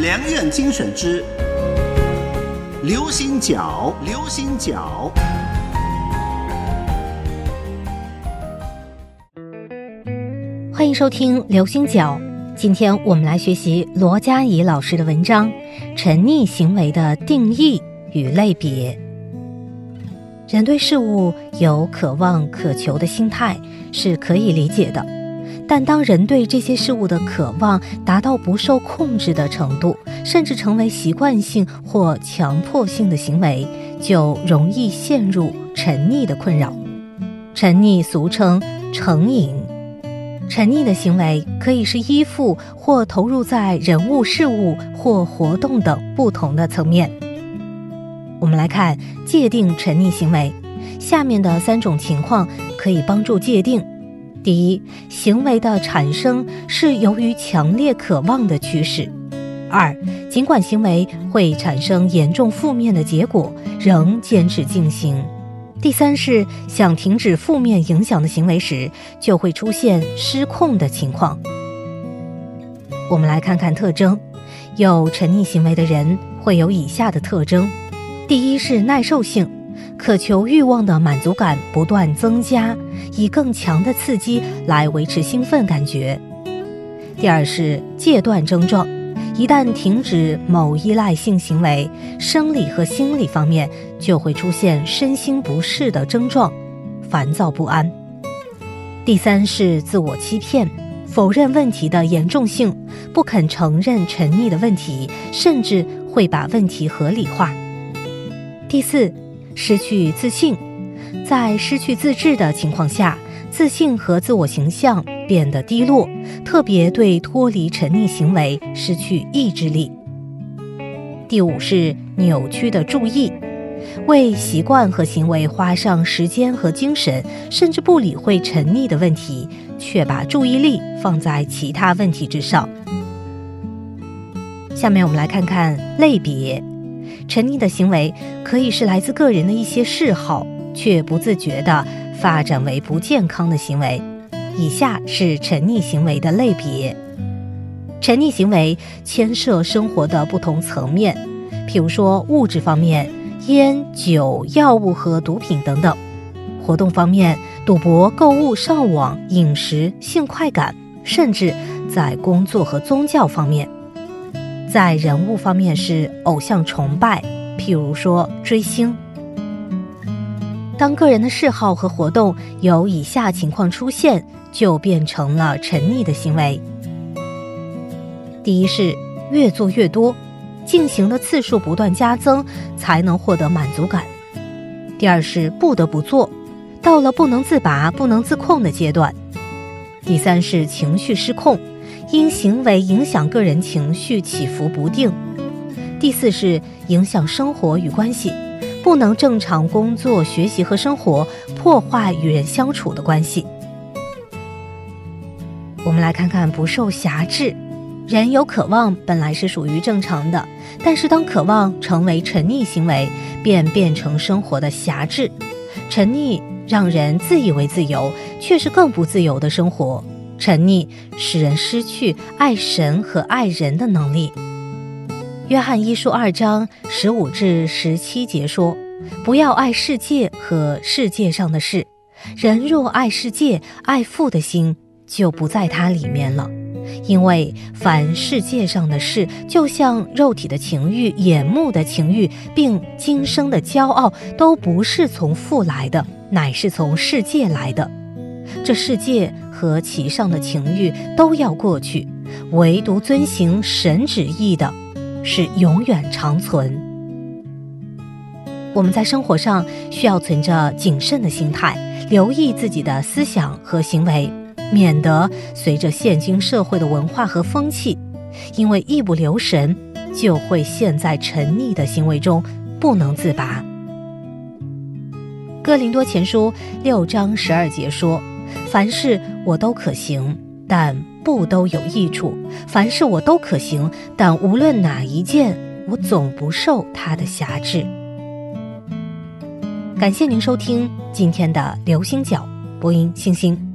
良苑精选之流行角，流行角。 欢迎收听流星角，今天我们来学习罗佳怡老师的文章《沉溺行为的定义与类别》。人对事物有渴望渴求的心态是可以理解的，但当人对这些事物的渴望达到不受控制的程度，甚至成为习惯性或强迫性的行为，就容易陷入沉溺的困扰。沉溺俗称成瘾。沉溺的行为可以是依附或投入在人物、事物或活动等不同的层面。我们来看界定沉溺行为，下面的3种情况可以帮助界定。第一，行为的产生是由于强烈渴望的驱使。2，尽管行为会产生严重负面的结果，仍坚持进行。第3是想停止负面影响的行为时，就会出现失控的情况。我们来看看特征。有沉溺行为的人会有以下的特征。第一是耐受性，渴求欲望的满足感不断增加，以更强的刺激来维持兴奋感觉。第二是戒断症状，一旦停止某依赖性行为，生理和心理方面就会出现身心不适的症状，烦躁不安。第3是自我欺骗，否认问题的严重性，不肯承认沉溺的问题，甚至会把问题合理化。第4，失去自信，在失去自制的情况下，自信和自我形象变得低落，特别对脱离沉溺行为失去意志力。第5是扭曲的注意，为习惯和行为花上时间和精神，甚至不理会沉溺的问题，却把注意力放在其他问题之上。下面我们来看看类别。沉溺的行为可以是来自个人的一些嗜好，却不自觉地发展为不健康的行为。以下是沉溺行为的类别。沉溺行为牵涉生活的不同层面，譬如说物质方面，烟、酒、药物和毒品等等；活动方面，赌博、购物、上网、饮食、性快感，甚至在工作和宗教方面。在人物方面是偶像崇拜，譬如说追星。当个人的嗜好和活动有以下情况出现，就变成了沉溺的行为。第一是越做越多，进行的次数不断加增，才能获得满足感。第二是不得不做，到了不能自拔、不能自控的阶段。第3是情绪失控，因行为影响个人情绪起伏不定。第4是影响生活与关系，不能正常工作、学习和生活，破坏与人相处的关系。我们来看看不受辖制。人有渴望本来是属于正常的，但是当渴望成为沉溺行为，便变成生活的辖制。沉溺让人自以为自由，却是更不自由的生活。沉溺使人失去爱神和爱人的能力。约翰一书2章15至17节说，不要爱世界和世界上的事，人若爱世界，爱父的心就不在他里面了。因为凡世界上的事，就像肉体的情欲、眼目的情欲，并今生的骄傲，都不是从父来的，乃是从世界来的。这世界和其上的情欲都要过去，唯独遵行神旨意的是永远长存。我们在生活上需要存着谨慎的心态，留意自己的思想和行为，免得随着现今社会的文化和风气，因为一不留神，就会陷在沉溺的行为中，不能自拔。哥林多前书6章12节说，凡事我都可行，但不都有益处；凡事我都可行，但无论哪一件，我总不受它的辖制。感谢您收听今天的流星角，播音星星。